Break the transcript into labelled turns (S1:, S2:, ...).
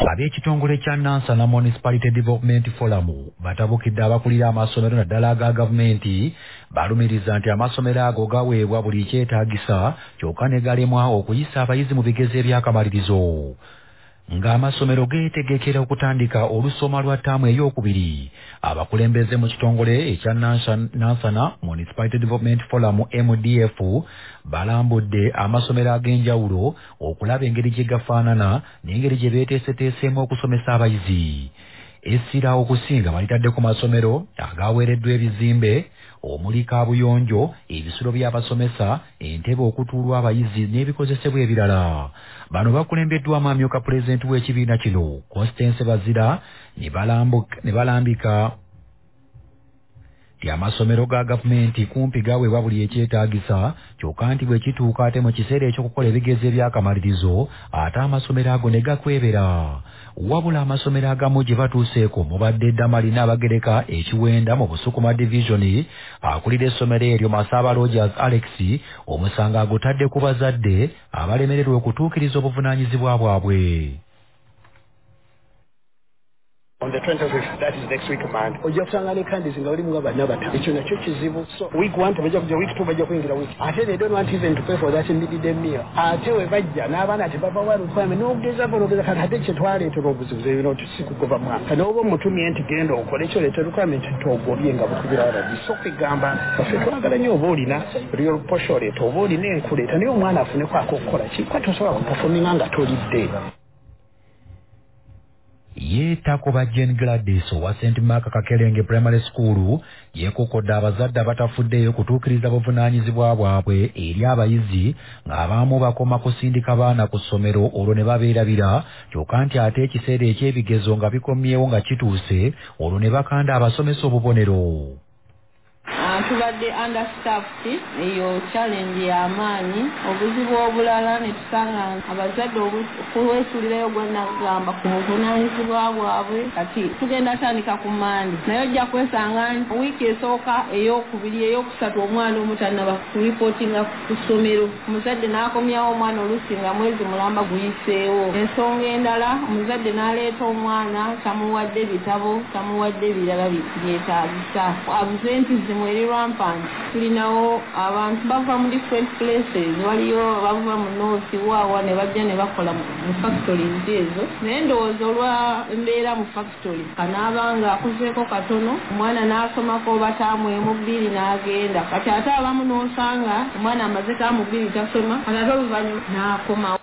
S1: Ab'ekitongole kya Nansana Municipality Development Forum batabukidde abakulira amasomero naddala aga gavumenti balumiriza nti amasomero ago gaweebwa buli kyetaagisa kyokka ne galemwa okuyisa abayizi mu bigezo ebyakamalirizo. Ng'amasomero geetegekera okutandika olusoma lwa ttaamu ey'okubiri, abakulembeze mu kitongole ekya Nansana Municipality Development Forum MDF balambudde amasomero ag'enjawulo okulaba engeri gye gafaanana n'engeri gye beeteeseteeseemu okusomesa abayizi. Essira okusinga balitadde ku masomero agaweereddwa ebizimbe omuli kaabuyonjo, ebisulo by'abasomesa, entebe okutuulwa abayizi n'ebikozesebwa ebirala. Bano bakulembeddwamu amyuka pulezidenti w'ekibiina kino Constance Bazira ne balambika nti amasomero ga gavumenti kumpi gaweebwa buli ekyetaagisa kyokka nti bwe kituuka ate mu kiseera eky'okukola ebigezo ebyakamalirizo ate amasomero ago ne gakwebera. Wabula amasomero agamu gye batuuseeko mubadde Damali n'Abagereka ekiwenda mu Busukuma Division, akulira essomero eryo Masaba Rogers Alex omusanga agutadde ku bazadde abalemererwa okutuukiriza obuvunaanyizibwa bwabwe.
S2: On the 25th, that is next week, man. Ojja kusanga ne kandi zinga oli mugaba nabata. Ekyo nakyo kizibu. So week 1 tebajja kuja, week 2 bajja kuyingira week. Ate they don't want even to pay for that midday meal. Ate we bajja n'abaana tebava wa requirement n'ogeza bonogeza kati ate kye twaleetera obuzibu bino tusikugova mwaka. N'oba omutumye nti genda okole ekyo leeta requirement togobye nga bukubira ababi. So kwegamba faffe twagala nnyo oba olina real posho leeta oba olina enkuleeta naye omwana afuneko akokukola ki kwa tosobola kupafominga nga tolidde.
S1: Yeetakoba Jane Gladys owa St. Mark Kakerenge Primary School yeekokodde abazadde abatafuddeyo kutuukiriza buvunaanyizibwa bwabwe eri abayizi ng'abamu bakoma kusindika baana ku ssomero olwo ne babeerabira kyokka nti ate ekiseera eky'ebigezo nga bikomyewo nga kituuse olwo ne bakanda abasomesa obubonero.
S3: Tubadde understaffed eyo challenge y'amaanyi obuzibu obulala ne tusanga abazadde okuweesuulirayo gwenagamba ku buvunaanyizibwa bwabwe kati tugenda tandika ku Mandi naye ojja kwesanga wiiki esooka ey'okubiri ey'okusatu omwana omutannaba kuripootinga ku ssomero omuzadde n'akomyawo omwana oluusi nga mwezi mulamba guyiseewo. Ensonga endala omuzadde n'aleeta omwana tamuwadde bitabo tamuwadde ebirala byetaagisa. Absentism eri rampant. Tulinawo abantu bava mu different places waliyo bava mu north waawa ne bajja ne bakola mu factories ezo naye ndowooza olwa mbeera mu factory kanaabanga akuzeeko katono omwana n'asomako bataamu emu bbiri n'agenda kati ate abamu n'osanga omwana amaze taamu bbiri tasoma kati ate oluvannyuma n'akomawo.